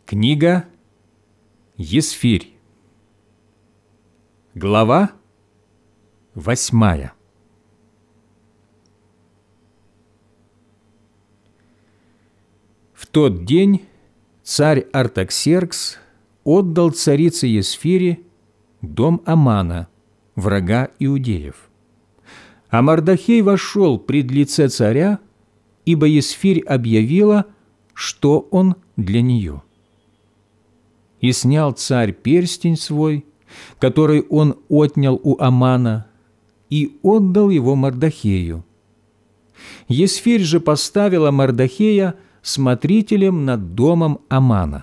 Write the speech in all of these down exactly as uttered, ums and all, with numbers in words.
Книга Есфирь. Глава восьмая. В тот день царь Артаксеркс отдал царице Есфире дом Амана, врага иудеев. А Мардохей вошел пред лице царя, ибо Есфирь объявила, что он для нее. И снял царь перстень свой, который он отнял у Амана, и отдал его Мардохею. Есфирь же поставила Мардохея смотрителем над домом Амана.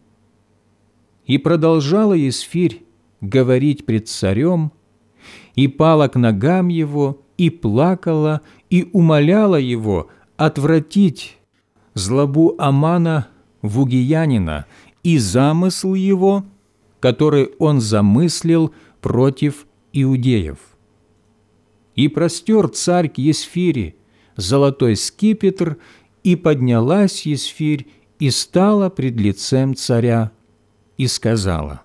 И продолжала Есфирь говорить пред царем, и пала к ногам его, и плакала, и умоляла его отвратить злобу Амана вугиянина и замысл его, который он замыслил против иудеев. И простер царь к Есфире золотой скипетр, и поднялась Есфирь и стала пред лицем царя, и сказала: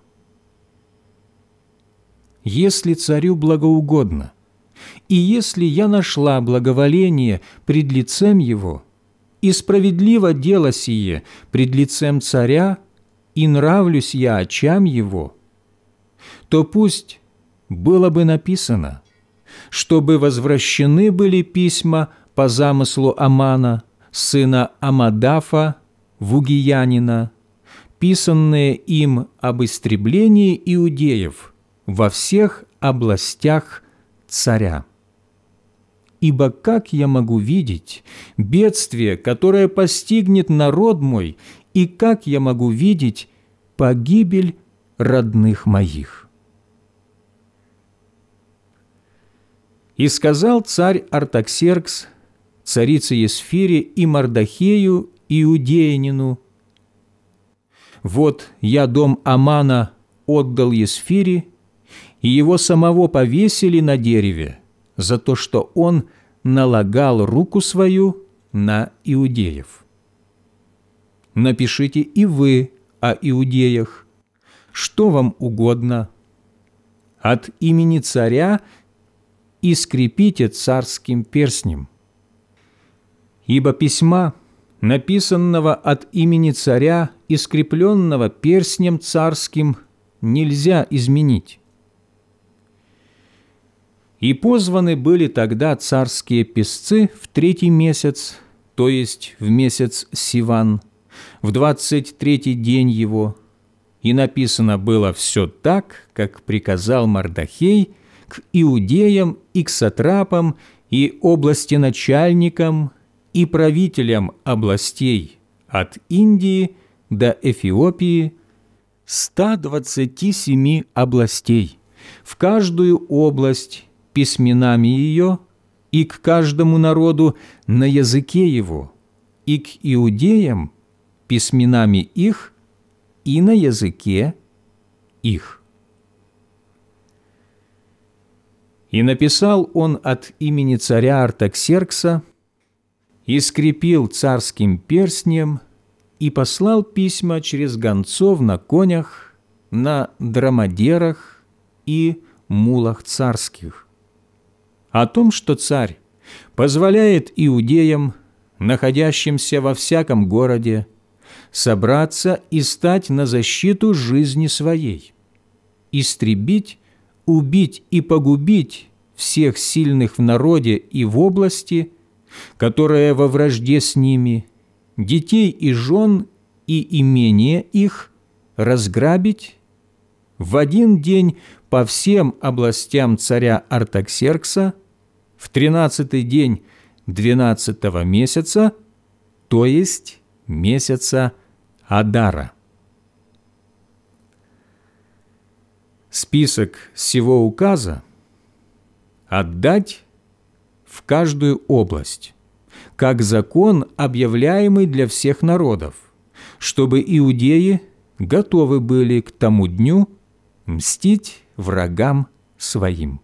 «Если царю благоугодно, и если я нашла благоволение пред лицем его, и справедливо дело сие пред лицем царя, и нравлюсь я очам его, то пусть было бы написано, чтобы возвращены были письма по замыслу Амана, сына Амадафа, вугиянина, писанные им об истреблении иудеев во всех областях царя. Ибо как я могу видеть бедствие, которое постигнет народ мой, и как я могу видеть погибель родных моих?» И сказал царь Артаксеркс царице Есфире и Мардохею иудеянину: «Вот я дом Амана отдал Есфире, и его самого повесили на дереве за то, что он налагал руку свою на иудеев. Напишите и вы о иудеях, что вам угодно, от имени царя и скрепите царским перстнем. Ибо письма, написанного от имени царя и скрепленного перстнем царским, нельзя изменить». И позваны были тогда царские писцы в третий месяц, то есть в месяц Сиван, в двадцать третий день его, и написано было все так, как приказал Мардохей, к иудеям и к сатрапам и областеначальникам и правителям областей от Индии до Эфиопии, ста двадцати семи областей, в каждую область письменами ее, и к каждому народу на языке его, и к иудеям письменами их и на языке их. И написал он от имени царя Артаксеркса, и скрепил царским перстнем, и послал письма через гонцов на конях, на драмадерах и мулах царских, о том, что царь позволяет иудеям, находящимся во всяком городе, собраться и стать на защиту жизни своей, истребить, убить и погубить всех сильных в народе и в области, которые во вражде с ними, детей и жен и имения их, разграбить в один день по всем областям царя Артаксеркса в тринадцатый день двенадцатого месяца, то есть месяца Адара. Список сего указа отдать в каждую область, как закон, объявляемый для всех народов, чтобы иудеи готовы были к тому дню мстить врагам своим.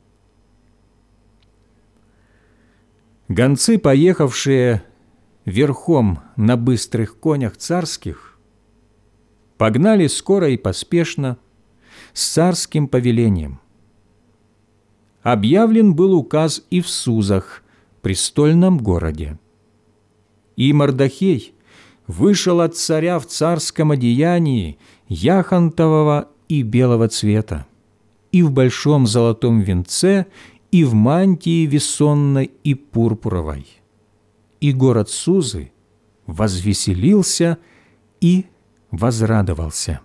Гонцы, поехавшие верхом на быстрых конях царских, погнали скоро и поспешно, с царским повелением. Объявлен был указ и в Сузах, престольном городе. И Мордохей вышел от царя в царском одеянии яхонтового и белого цвета, и в большом золотом венце, и в мантии весонной и пурпуровой. И город Сузы возвеселился и возрадовался.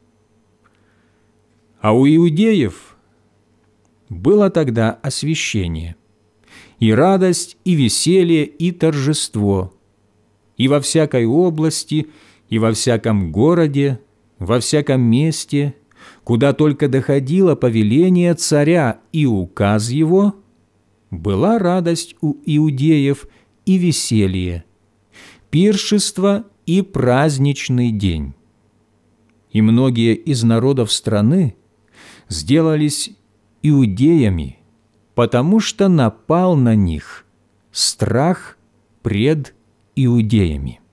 А у иудеев было тогда освящение, и радость, и веселье, и торжество, и во всякой области, и во всяком городе, во всяком месте, куда только доходило повеление царя и указ его, была радость у иудеев и веселье, пиршество и праздничный день. И многие из народов страны сделались иудеями, потому что напал на них страх пред иудеями.